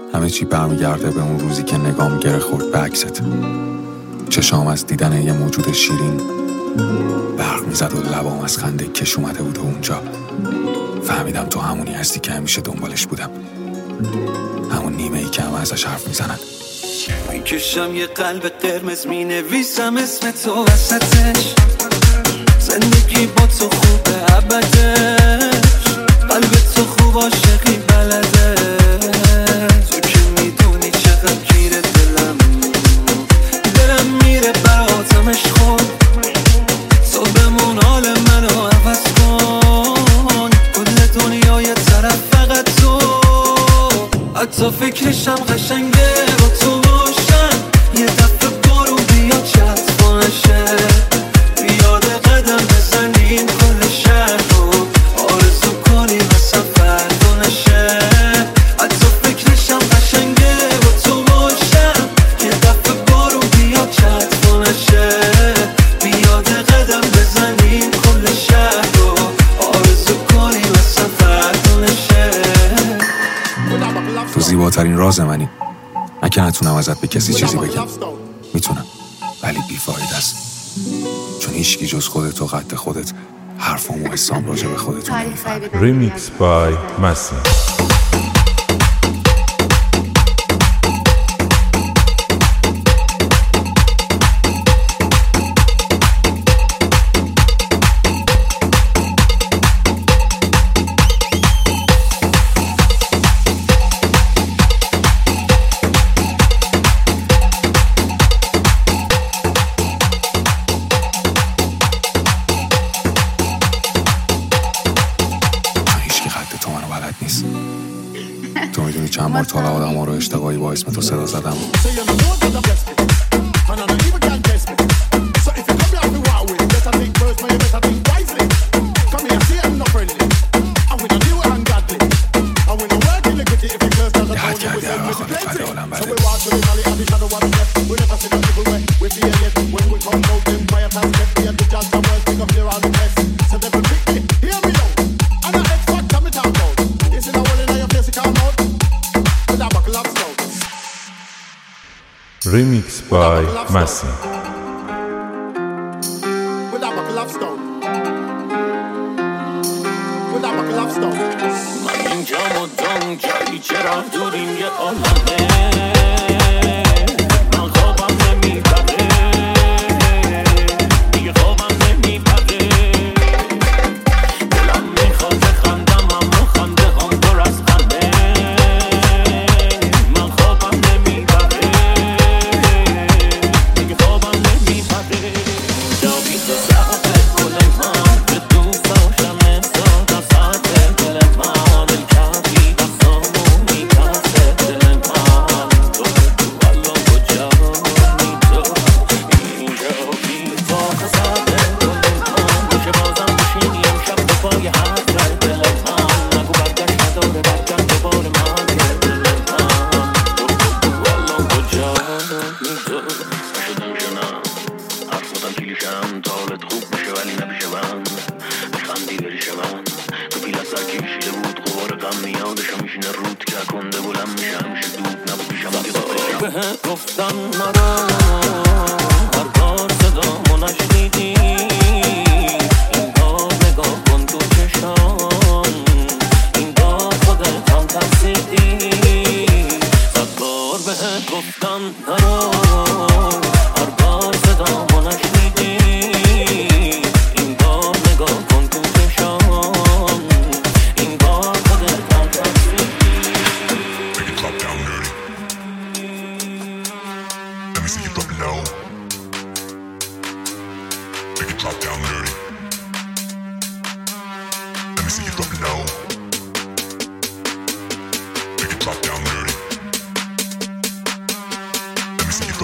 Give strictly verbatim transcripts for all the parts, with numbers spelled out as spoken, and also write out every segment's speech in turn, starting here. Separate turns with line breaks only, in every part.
همه چی برمیگرده به اون روزی که نگام گره خورد به عکست. چشام از دیدن یه موجود شیرین برق میزد و لبام از خنده کش اومده بود و اونجا فهمیدم تو همونی هستی که همیشه دنبالش بودم، همون نیمه ای که همه ازش حرف میزنن.
میکشم یه قلب قرمز مینویسم اسم تو وسطش، زندگی با تو خوبه ابدش، قلب تو خوب عاشقی بلده، تو که میدونی چقدر گیره دلم دلم میره براتمش خود، تو بمون حال منو عوض کن، کل دنیا یه طرف فقط تو، حتی فکرشم قشنگه با تو باشم، یه دفعه بارون بیاد چطفانشه، بیاد قدم بزنیم کل شهر رو آرزو کنیم اصلا فردانشه، حتی فکرشم قشنگه با تو باشم، یه دفعه بارون بیاد چطفانشه، بیاد قدم بزنیم کل شهر رو آرزو کنیم اصلا فردانشه.
تو زیباترین راز منی، من که نتونم ازت به کسی چیزی بگم، میتونم ولی بیفاید است، چون هیچکی جز خودت و قد خودت حرفام و حسام راجع به خودتون نمیفهمه.
ریمیکس بای مسی.
تو میدونی چند بار تا آدم ها رو اشتباهی با اسم تو صدا زدم؟ یه حد کردی هر وقت خانت فده عالم بده.
Remix by Massey.
من اینجا مدام جایی چرا دوریم یه عالمه، من خوابم نمیبره دیگه، خوابم نمیبره، دلم میخواد خندم اما خنده هم پر از خنده، من خوابم نمیبره دیگه، خوابم نمیبره، جابی تو سقف گل من به دوست داشتم احساس از ساعت دل من، الکفی دستامو میکسه دل من، تو تو الان کجا می تو اینجا بی تو خسته گل من، میشه بازم بشینی امشب به پای حرف دل من، نگو برگشت نداره برگشت دوباره من دل من، تو تو الان کجا می تو شدم شنم حرف مدن کلیشم تا حالت خوب بشه ولی نمیشه من بخندی بری شبن تو پیل از سرکی میشیده بود غبار غم میادشم میشینه رود که کنده بلند میشه همیشه دود نبود پیشم دیگه باشم بهت گفتم نرو هر بار صدامو نشنیدی این بار نگاه کن تو چشام این بار خودت هم ترسیدی صد بار بهت گفتم نرو هر بار صدامو نشنیدی این بار نگاه کن تو چشام این بار خودت هم ترسیدی.
Make it drop down dirty. Let me see you drop it low. Make it drop down dirty. Let me see you drop it low. Make it drop down dirty. Let me see you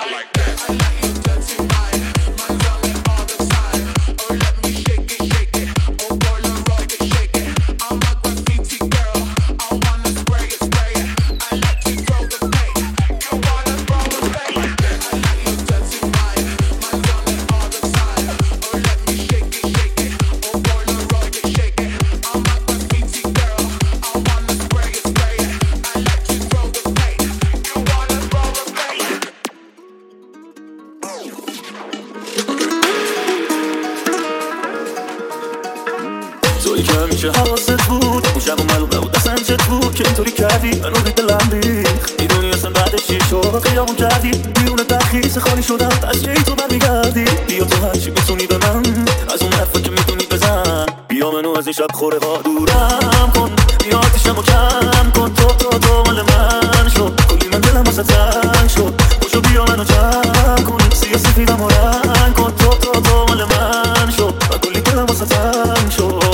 تویی که همیشه حواست بود اون شب و ملوقه بود اصلا چت بود که اینطوری کردی منو دید دلم ریخت میدونی اصلا بعدش چی شد خیابون کردی بیرون ترخیص خالی شدم پس کی تو برمیگردی بیا تو هرچی میتونی به من از اون حرفا که میتونی بزن بیا منو از این شب خوره ها دورم کن بیا آتیشم رو کم کن تو تو تو مال من شد کلی من دلم واسه تنگ شد باشو بیا منو جمع کن سیاه سفیدم و رنگ کن تو تو تو مال من شد و کلی دلم واسه تنگ شد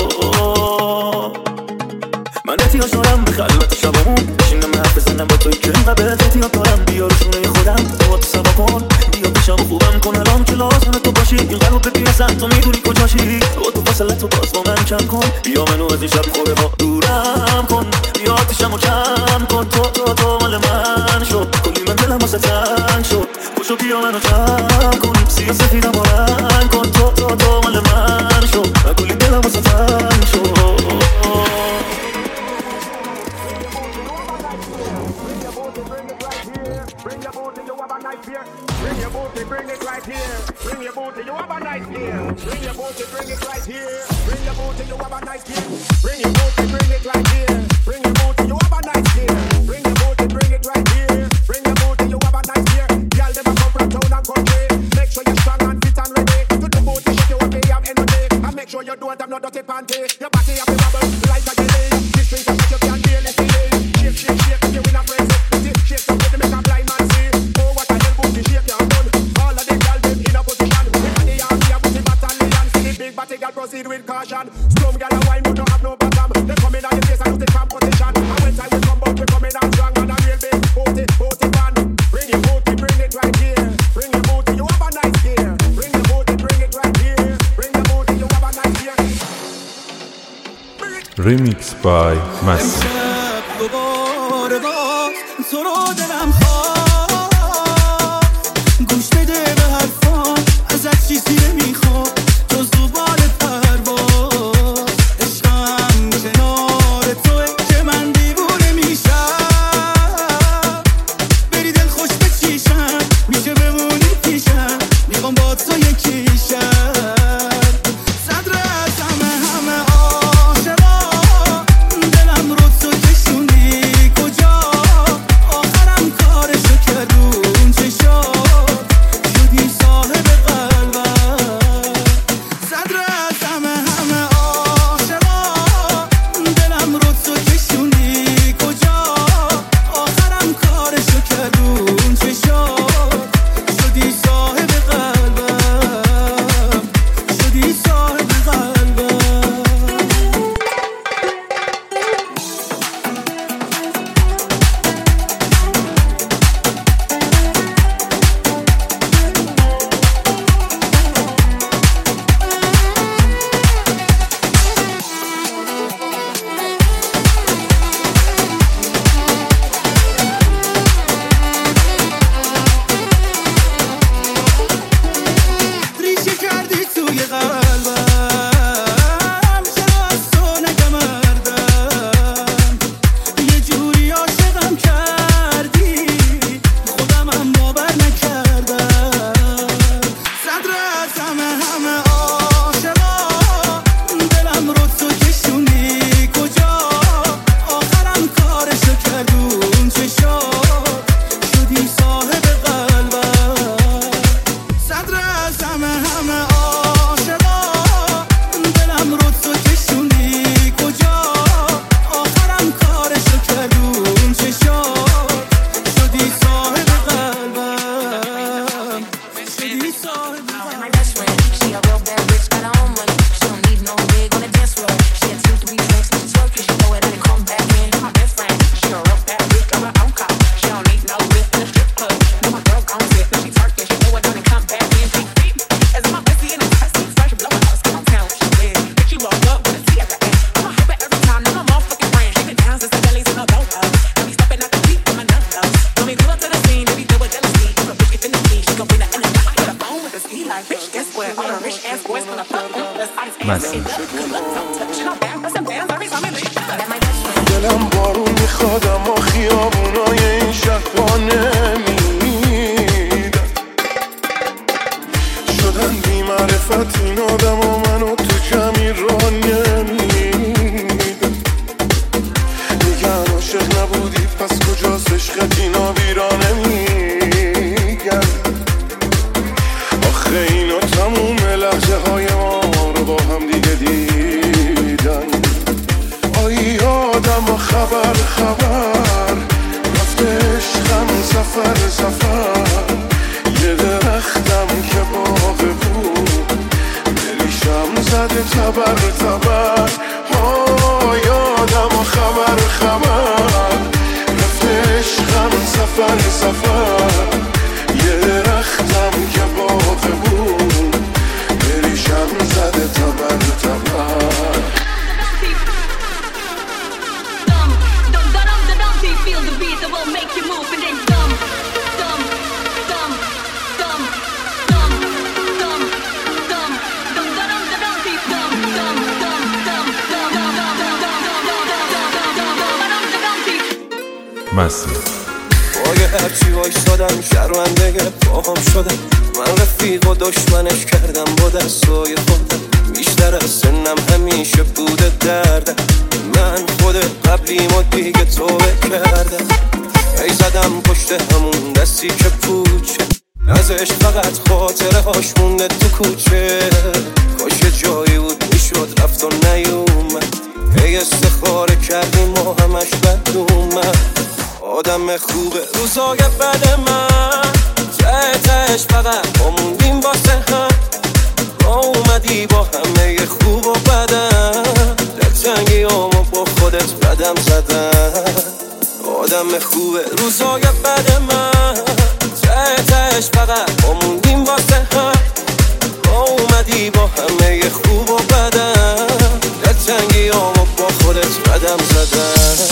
من احتیاج دارم به خلوت شبامون بشینم حرف بزنم با توی که اینقدر بهت احتیاج دارم بیا روشونه خودم تو تو سبا کن بیا پیشم خوبم کن الان که لازمه تو باشی این قلب ببین اصلا تو میدونی کجاشی تو تو فاصله تو باز با من کم کن بیا منو از این شب خوره ها دورم کن بیا آتیشم رو کم کن تو تو تو مال من شد کلی من دلم واسه تنگ شد خوشو بیا منو جمع کن سیاه سفیدم و رنگ کن تو تو تو مال من شد و کلی دلم واسه تنگ شد
Bring your booty, bring it right here. Bring your booty, you have a nice gear. Bring your booty, bring it right here. Bring your booty, you have a nice gear. Bring your booty, bring it right here. Bring your booty, you have a nice gear. Bring your booty, bring it right here. Bring your booty, you have a nice gear. Girl, them a come from town and country. Make sure you're strong and fit and ready. Do the booty, shake your body up energy. And make sure you don't have no dirty panty. Your body have to bubble like a jelly. This thing so that you can barely see it. Shake, shake, shake, you in a frenzy. Shake some way to make a blind man see. Oh, what a hell booty shake you done. All of the girls them in a position. If the army a booty battalion, see the big body girl proceed with caution. Some girl a wine but don't have no bottom. They come in on your face and do the competition. And when time will come out, we come in on strong and a real big booty, booty fan. Bring your booty, bring it right here. Bring your booty, you have a nice gear. Bring your booty, bring it right here. Bring your booty, you have a nice gear.
Remix by Masi.
دوباره باز تو رو دلم خواه گوش بده به حرفان ازت چیزی نمیخوام جز دوباره پرواز عشقم کنار توه که من دیوونه میشم بری دل خوش بچیشم میشه بمونی پیشم میخوام با تو یکی شم صدر از همه همه عاشقا دلم رو تو کشونی کجا آخرم کارشو کردون چشات شدی صاحب قلبم صدر از همه همه عاشقا دلم رو تو کشونی کجا آخرم کارشو کردون چشات شدی صاحب قلبم شدی صاحب قلبم ریشه کردی توی قلبم چرا از تو نگمردم یه جوری عاشقم کردی خودمم باور نکردم صدر از همه همه عاشقا دلم رو تو کشونی کجا آخرم کارشو کردون چشات شدی صاحب قلبم صدر از همه همه عاشقا دلم رو تو کشونی کجا آخرم کارشو کردون چشات شدی صاحب قلبم شدی صاحب قلبم
My best friend, she a real bad bitch, got her own money. She don't need no wig on the dance floor. She had two, three drinks, but she twerk 'cause she know it and it come back in. My best friend, she a real bad bitch, got her own car. She don't need no whip in the strip club. No, my girl gon' fit, but she twerk
مسی
دلم بارون میخواد اما خیابونای این شهر پا نمیدن شدن بی معرفت این آدم و منو تو کمی را نمیدن میگن عاشق نبودی پس کجاست عشقت اینا بیرا نمیگن آخه اینا تموم لحظه های ما رو با هم دیگه دیدن آی آدم و خبر خبر رفته عشقم سفر سفر یه درختم که باغ بود دلیشم زده تبر تبر آی آدم و خبر خبر رفته عشقم سفر سفر یه درختم که باغ بود دلیشم زده تبر تبر
Feel the beat that will make you move and then dumb, dumb, dumb, dumb, dumb, dumb, dumb, dumb, dumb, dumb, dumb, dumb, dumb,
مسی
باید هرچی وایستادم شرمنده پاهم شدم من رفیق و دشمنش کردم با دستای خودم بیشتر از سنم همیشه بوده دردم من خود قبلیم و دیگه توبه کردم ای زدم پشت همون دستی که پوچه ازش فقط خاطره هاش مونده تو کوچه کاش جایی بود میشد رفت و نیومد ای استخاره کردیم و همش بد اومد آدم خوبه روزای بد من ته تهش فقط ما موندیم واسه هم ما اومدی با همه خوب و بدم دلتنگی همو با خودت بدم زدم آدم خوبه روزای بد من ته تهش فقط ما موندیم واسه هم ما اومدی با همه خوب و بدم دلتنگی همو با خودت بدم زدم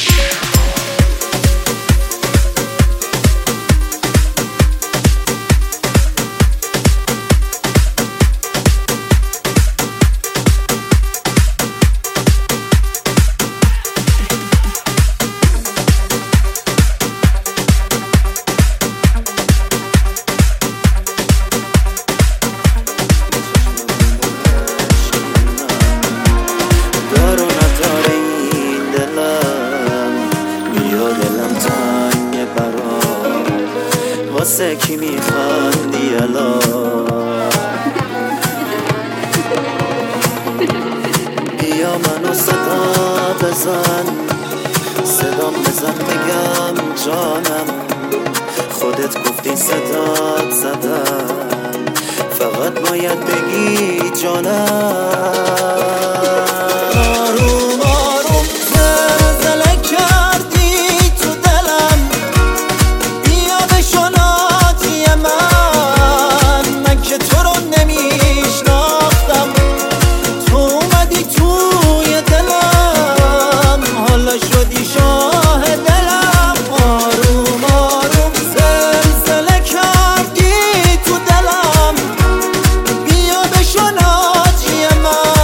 واسه کی میخندی الان بیا منو صدا بزن صدام بزن بگم جانم خودت گفتی صدات زدم فقط باید بگی جانم آروم آروم زلزله کردی تو دلم بیا بشون آتی من من که تو رو نمیشناختم تو اومدی توی دلم حالا شدی شاه دلم آروم آروم زلزله کردی تو دلم بیا بشون آتی من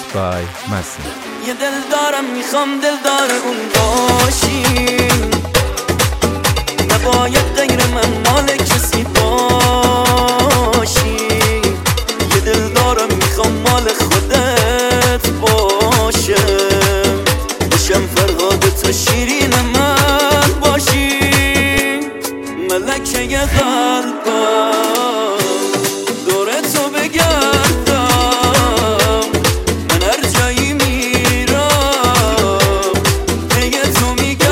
by Masi.
یه دل دارم میخوام دل دار اون باشی، نباید غیر من مال کسی باشی. یه دل دارم میخوام مال خودت باشه، بشم فرهاد تو شیرین من باشی. ملکه قلبم دور تو بگردم، من هر جایی میرم پی تو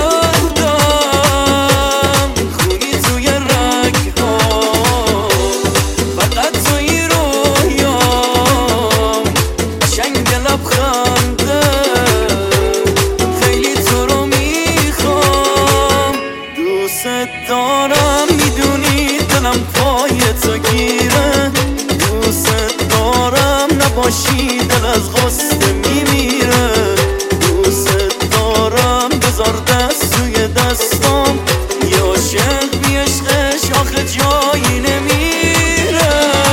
میگردم. خونی توی رگ‌هام، فقط توی رویام، قشنگ لبخنده خیلی تو رو میخوام. دوست دارم میدونی دلم پای تو گیره، دوست دارم نباشی دل از غصه میمیره. دوست دارم بذار دست توی دستام، یه عاشق بی عشقش آخه جایی نمیره.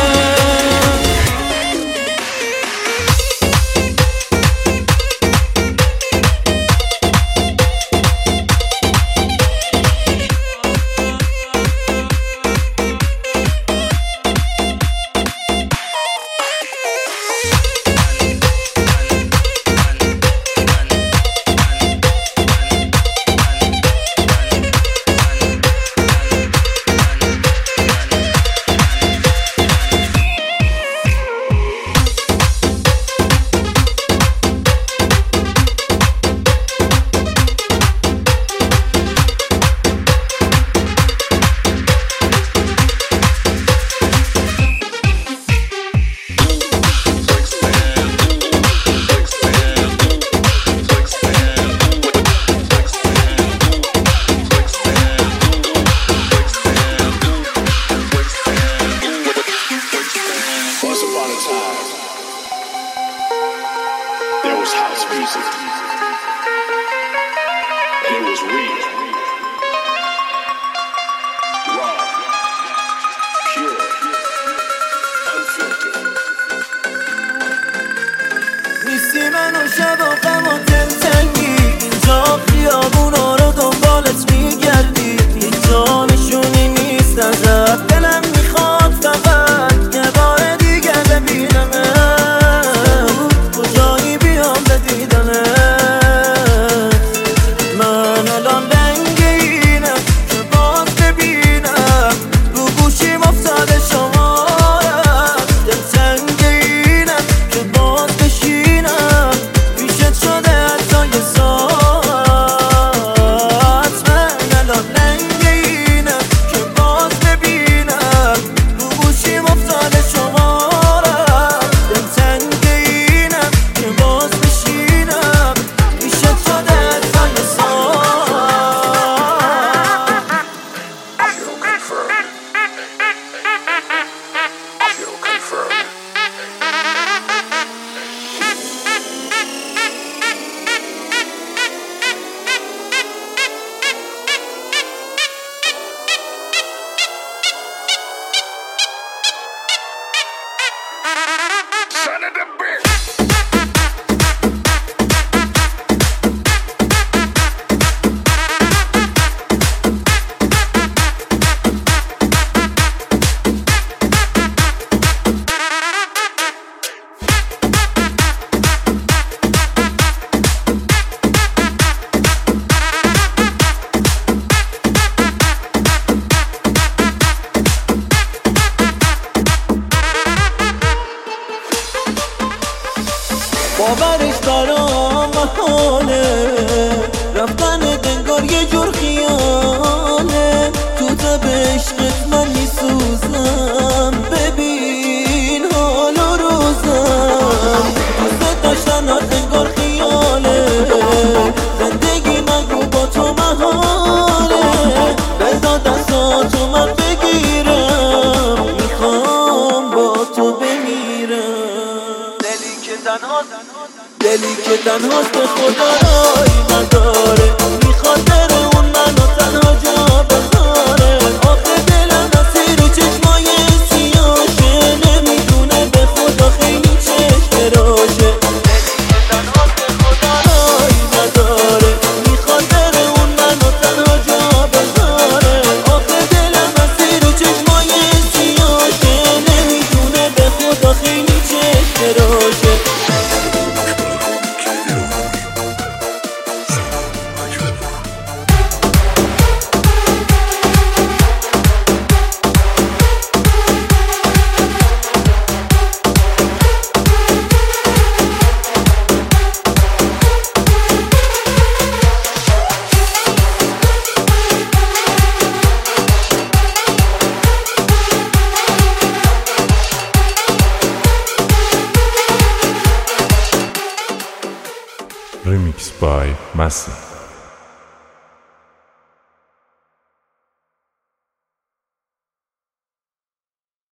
There was house music, and it was real, raw, pure, unfiltered.
نیستی من و شب و غم و دلتنگی، اینجا خیابونا رو دنبالت میگردی. اینجا نشونی نیست ازت، دلم میخواد فقط یه بار دیگه ببینمت، کجایی بیام به دیدنت. من الان رنگینم که باز ببینم، رو گوشیم افتاده شمارم. دلتنگینم که باز بشینم پیشت شده حتی یه ساعت. من الان رنگینم که باز ببینم، رو گوشیم افتاده شمارم. دلتنگینم که باز بشینم پیشت شده حتی یه ساعت.
I feel confirmed. I feel confirmed. Son of the bitch.
باورش برام محاله، رفتن دنگار یه جور خیاله. تو تب عشقت من میسوزم، ببین حال و روزم. دوست داشتنات انگار خیاله، زندگی مگو با تو محاله. بذار دستاتو من بگیرم، میخوام با تو بمیرم. دلی که تنهاست دلی که تنهاست به خدا رایی نداره، میخواد بره اون منو تنها جا بذاره. آخه دلم نصیر چشمای سیاشه، نمیدونه به خدا خیلی چشم راشه. دلی
Remix by Masi.